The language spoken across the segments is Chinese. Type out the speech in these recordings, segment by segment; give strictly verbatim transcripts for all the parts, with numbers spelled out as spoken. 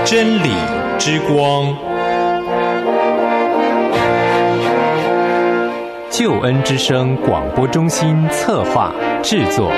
真理之光，救恩之声广播中心策划制作。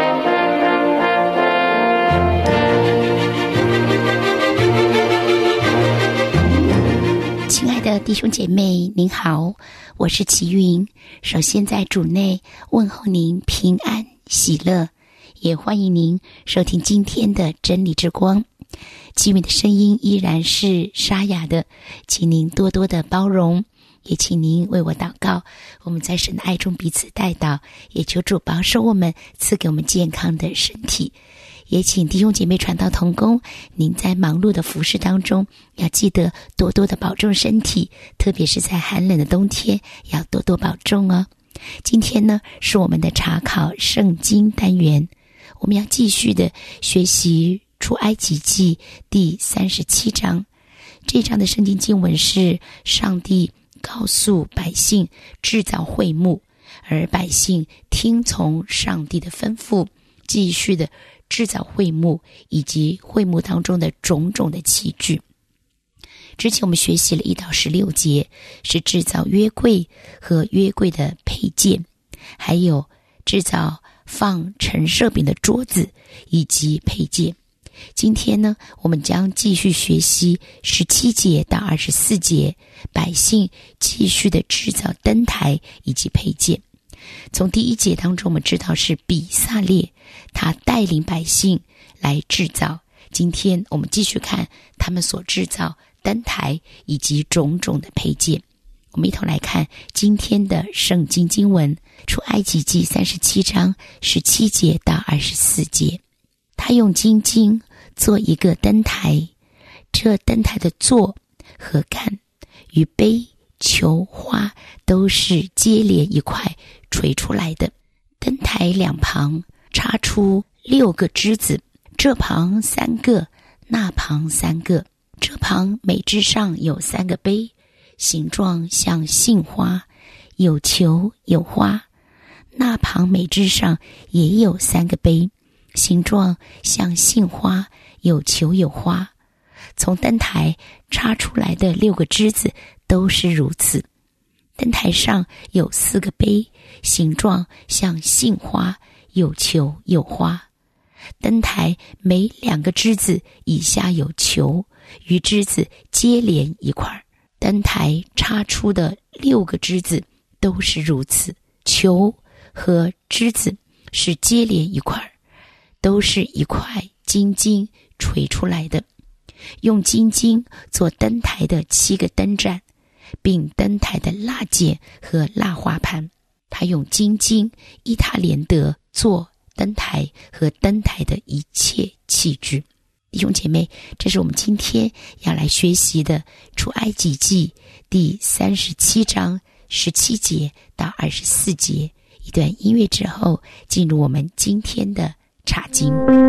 亲爱的弟兄姐妹，您好，我是齐云。首先在主内问候您平安喜乐，也欢迎您收听今天的真理之光。齐云的声音依然是沙哑的，请您多多的包容，也请您为我祷告。我们在神的爱中彼此代祷，也求主保守我们，赐给我们健康的身体。也请弟兄姐妹传道同工，您在忙碌的服事当中，要记得多多的保重身体，特别是在寒冷的冬天，要多多保重哦。今天呢，是我们的查考圣经单元，我们要继续的学习出埃及记第三十七章。这一章的圣经经文是上帝告诉百姓制造会幕，而百姓听从上帝的吩咐，继续的制造会幕以及会幕当中的种种的器具。之前我们学习了一到十六节，是制造约柜和约柜的配件，还有制造放陈设饼的桌子以及配件。今天呢，我们将继续学习十七节到二十四节，百姓继续的制造灯台以及配件。从第一节当中，我们知道是比撒列，他带领百姓来制造。今天我们继续看他们所制造灯台以及种种的配件。我们一同来看今天的圣经经文，出埃及记三十七章十七节到二十四节。他用金金做一个灯台，这灯台的座和杆与杯球花都是接连一块垂出来的。灯台两旁插出六个枝子，这旁三个，那旁三个。这旁每枝上有三个杯，形状像杏花，有球有花。那旁每枝上也有三个杯，形状像杏花，有球有花。从灯台插出来的六个枝子都是如此。灯台上有四个杯，形状像杏花，有球有花。灯台每两个枝子以下有球，与枝子接连一块。灯台插出的六个枝子都是如此，球和枝子是接连一块，都是一块金金垂出来的。用金金做灯台的七个灯盏，并灯台的蜡件和蜡花盘。他用金金依他连得做灯台和灯台的一切器具。弟兄姐妹，这是我们今天要来学习的出埃及记第三十七章十七节到二十四节。一段音乐之后，进入我们今天的查经。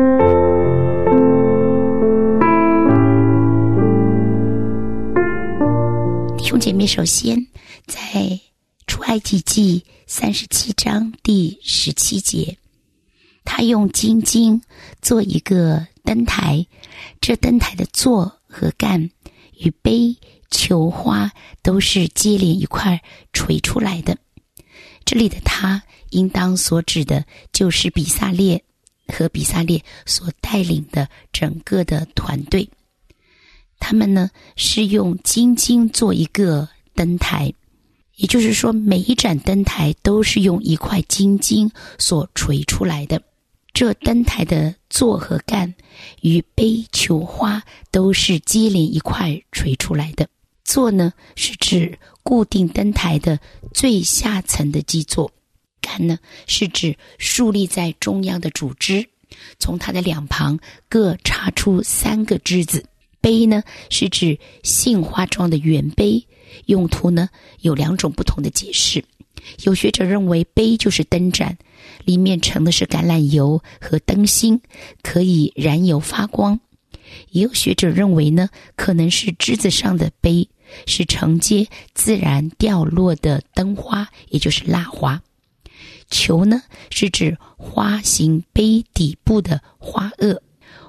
弟兄姐妹，首先在出埃及记三十七章第十七节，他用金金做一个灯台，这灯台的座和杆与杯球花都是接连一块垂出来的。这里的他应当所指的就是比撒列和比撒列所带领的整个的团队。他们呢是用金金做一个灯台，也就是说每一盏灯台都是用一块金金所垂出来的。这灯台的座和杆与杯球花都是接连一块垂出来的。座呢是指固定灯台的最下层的基座，杆呢是指竖立在中央的主枝，从它的两旁各插出三个枝子。杯呢是指杏花状的圆杯，用途呢有两种不同的解释。有学者认为杯就是灯盏，里面盛的是橄榄油和灯芯，可以燃油发光。也有学者认为呢，可能是枝子上的杯是承接自然掉落的灯花，也就是蜡花。球呢是指花形杯底部的花萼，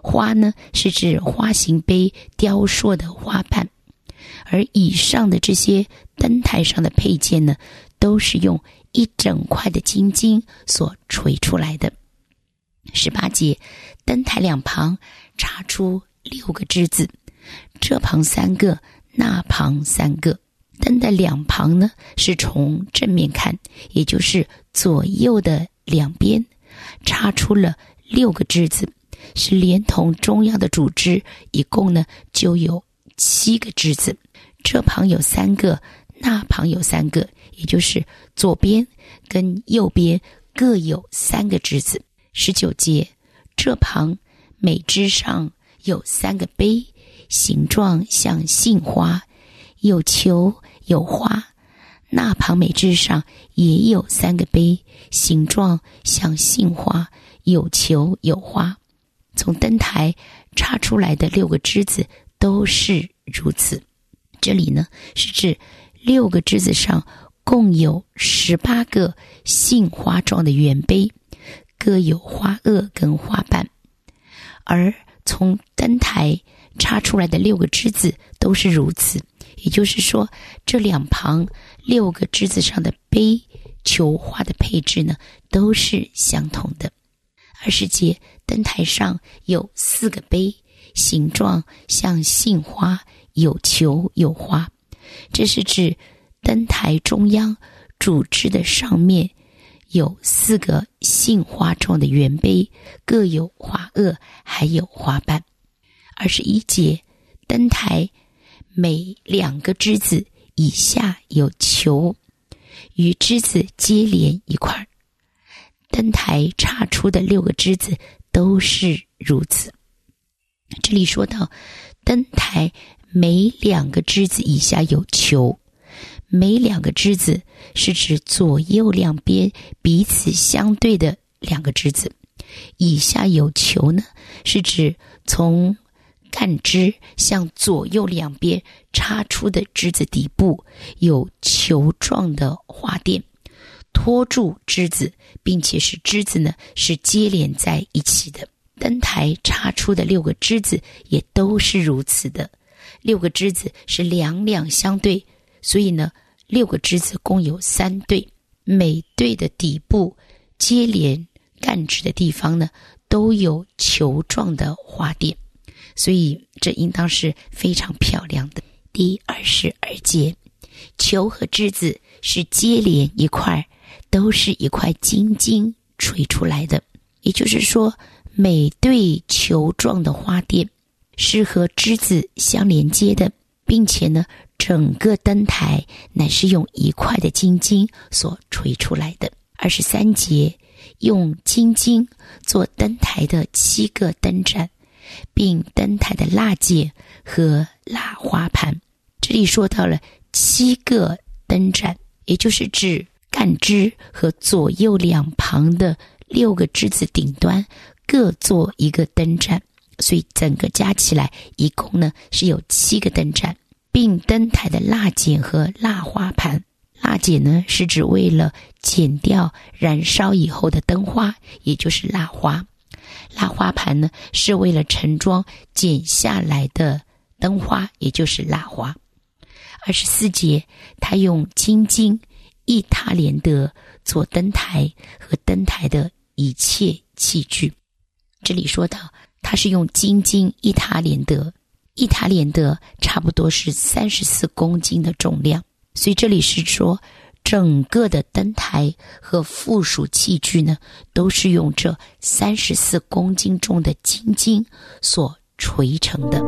花呢是指花形杯雕塑的花瓣，而以上的这些灯台上的配件呢，都是用一整块的金金所锤出来的。十八节，灯台两旁插出六个枝子，这旁三个，那旁三个。灯的两旁呢是从正面看，也就是左右的两边插出了六个枝子，是连同中央的主枝，一共呢就有七个枝子。这旁有三个，那旁有三个，也就是左边跟右边各有三个枝子。十九节，这旁每枝上有三个杯，形状像杏花，有球有花。那旁每枝上也有三个杯，形状像杏花，有球有花。从灯台插出来的六个枝子都是如此。这里呢是指六个枝子上共有十八个杏花状的圆杯，各有花萼跟花瓣。而从灯台插出来的六个枝子都是如此，也就是说这两旁六个枝子上的杯球花的配置呢都是相同的。二十节，灯台上有四个杯，形状像杏花，有球有花。这是指灯台中央主枝的上面有四个杏花状的圆杯，各有花萼还有花瓣。二十一节，灯台每两个枝子以下有球，与枝子接连一块。灯台插出的六个枝子都是如此。这里说到灯台每两个枝子以下有球，每两个枝子是指左右两边彼此相对的两个枝子，以下有球呢是指从干枝向左右两边插出的枝子底部有球状的花垫拖住枝子，并且是枝子呢是接连在一起的。灯台插出的六个枝子也都是如此的，六个枝子是两两相对，所以呢六个枝子共有三对，每对的底部接连干枝的地方呢都有球状的花垫，所以这应当是非常漂亮的。第二十二节，球和枝子是接连一块，都是一块金金锤出来的，也就是说每对球状的花垫是和枝子相连接的，并且呢整个灯台乃是用一块的金金所锤出来的。二十三节，用金金做灯台的七个灯盏，并灯台的蜡件和蜡花盘。这里说到了七个灯盏，也就是指干枝和左右两旁的六个枝子顶端各做一个灯盏，所以整个加起来一共呢是有七个灯盏，并灯台的蜡剪和蜡花盘。蜡剪呢是指为了剪掉燃烧以后的灯花，也就是蜡花。蜡花盘呢是为了盛装剪下来的灯花，也就是蜡花。二十四节，他用金金一他连得做灯台和灯台的一切器具。这里说到他是用金金一他连得，一他连得差不多是三十四公斤的重量，所以这里是说整个的灯台和附属器具呢都是用这三十四公斤重的金金所锤成的。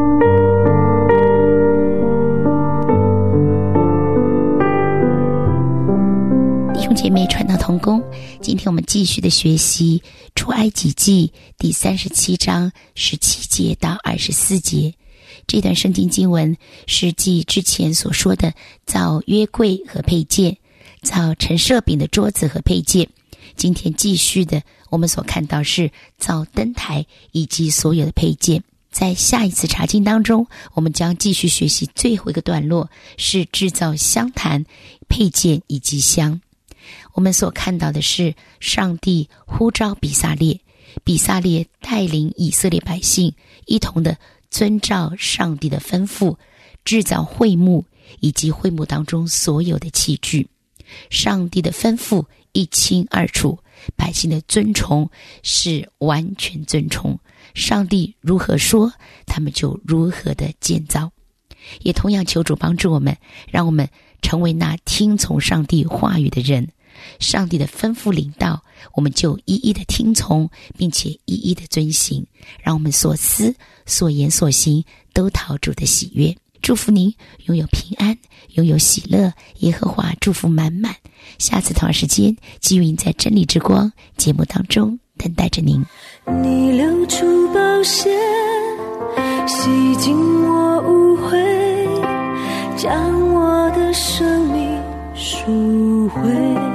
弟兄姐妹，传道同工，今天我们继续的学习出埃及记第三十七章十七节到二十四节。这段圣经经文是继之前所说的造约柜和配件，造陈设饼的桌子和配件，今天继续的我们所看到是造灯台以及所有的配件。在下一次查经当中，我们将继续学习最后一个段落，是制造香坛、配件以及香。我们所看到的是上帝呼召比撒列， 比撒列带领以色列百姓一同的遵照上帝的吩咐，制造会幕以及会幕当中所有的器具。上帝的吩咐一清二楚，百姓的遵从是完全遵从，上帝如何说，他们就如何的建造。也同样求主帮助我们，让我们成为那听从上帝话语的人。上帝的吩咐领导，我们就一一的听从，并且一一的遵行，让我们所思所言所行都讨主的喜悦。祝福您拥有平安，拥有喜乐，耶和华祝福满满。下次同样时间，基云在真理之光节目当中等待着您。 你流出宝血，洗净我污秽，将我的生命赎回。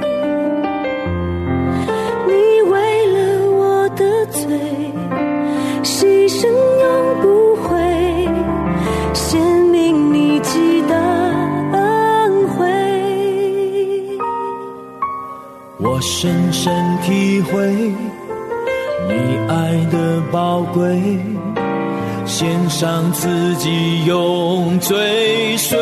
你为了我的罪，牺牲永不悔，显明你极大恩惠。 我深深体会你爱的宝贵，献上自己永追随，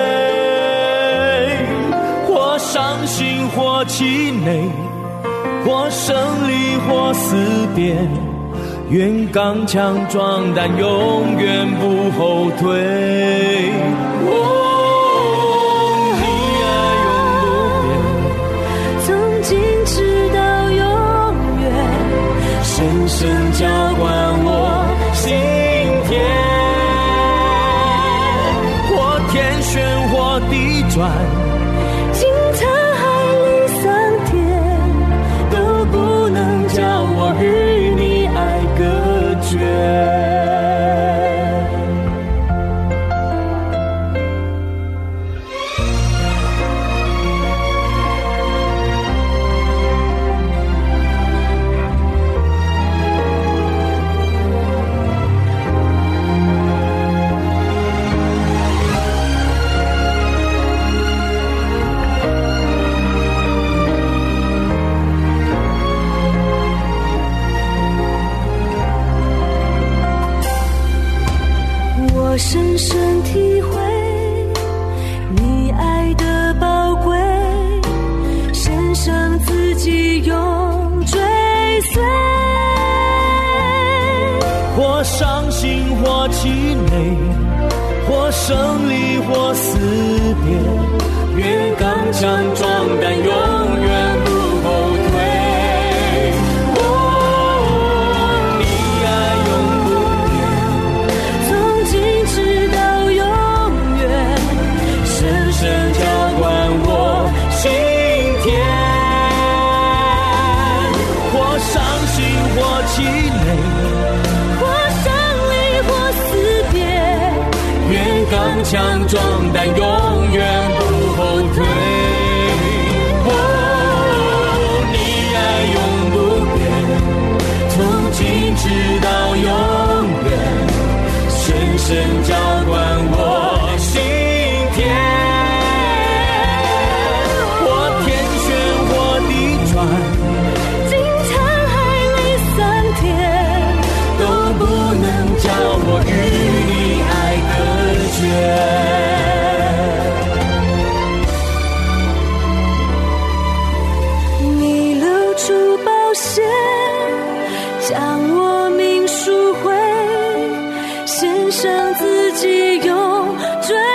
或伤心或气馁，或胜利或思辨，愿刚强壮胆，永远不后退。哦，你爱永不变， 从今直到永远， 深深浇灌我心田，或天旋或地转， 经沧海里桑田， 都不能叫我与你爱隔绝。 我深深体会你爱的宝贵，献上自己永追随， 或伤心或气馁，或胜利或思辨，愿刚强壮胆，永远不后退。气馁， 或胜利或思辨， 愿刚强壮胆，永远不后退。哦，你爱永不变，从今直到永远，深深浇灌我心田，或天旋或地转，叫我与你爱隔绝。你流出宝血，将我命赎回，献上自己永追